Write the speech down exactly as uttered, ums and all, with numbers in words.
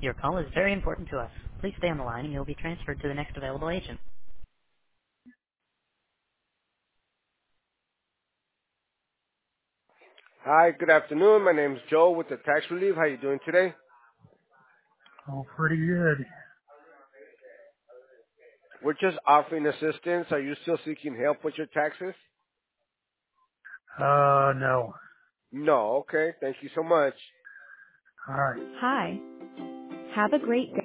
Your call is very important to us. Please stay on the line and you'll be transferred to the next available agent. Hi, good afternoon. My name is Joe with the Tax Relief. How you doing today? Oh, pretty good. We're just offering assistance. Are you still seeking help with your taxes? Uh, no. No. Okay. Thank you so much. All right. Hi. Have a great day.